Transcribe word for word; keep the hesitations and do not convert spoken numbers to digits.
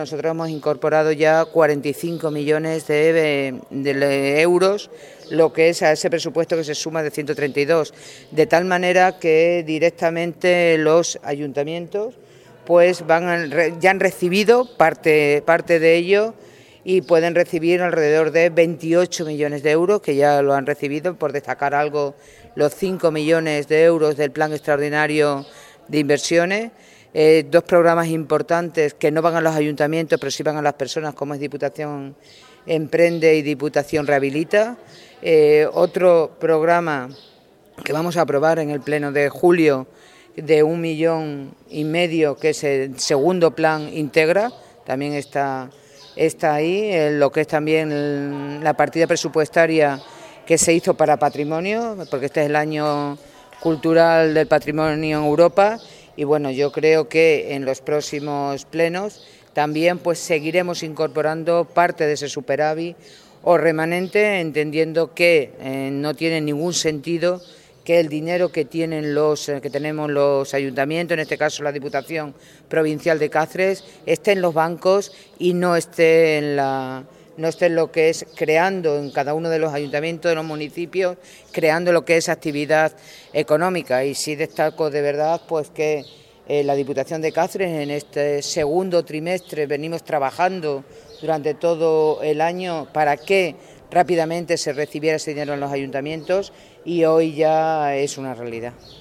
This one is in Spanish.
Nosotros hemos incorporado ya cuarenta y cinco millones de, de euros, lo que es a ese presupuesto que se suma de ciento treinta y dos, de tal manera que directamente los ayuntamientos pues van a, ya han recibido parte, parte de ello y pueden recibir alrededor de veintiocho millones de euros, que ya lo han recibido, por destacar algo, los cinco millones de euros del Plan Extraordinario de Inversiones. Eh, dos programas importantes que no van a los ayuntamientos, pero sí van a las personas, como es Diputación Emprende y Diputación Rehabilita. Eh, otro programa que vamos a aprobar en el pleno de julio de un millón y medio, que es el segundo plan Integra, también está, está ahí, eh, lo que es también el, la partida presupuestaria que se hizo para patrimonio, porque este es el año cultural del patrimonio en Europa. Y bueno, yo creo que en los próximos plenos también pues seguiremos incorporando parte de ese superávit o remanente, entendiendo que eh, no tiene ningún sentido que el dinero que tienen los eh, que tenemos los ayuntamientos, en este caso la Diputación Provincial de Cáceres, esté en los bancos y no esté en la no esté en lo que es creando en cada uno de los ayuntamientos, de los municipios, creando lo que es actividad económica. Y sí destaco de verdad pues que eh, la Diputación de Cáceres en este segundo trimestre venimos trabajando durante todo el año para que rápidamente se recibiera ese dinero en los ayuntamientos y hoy ya es una realidad.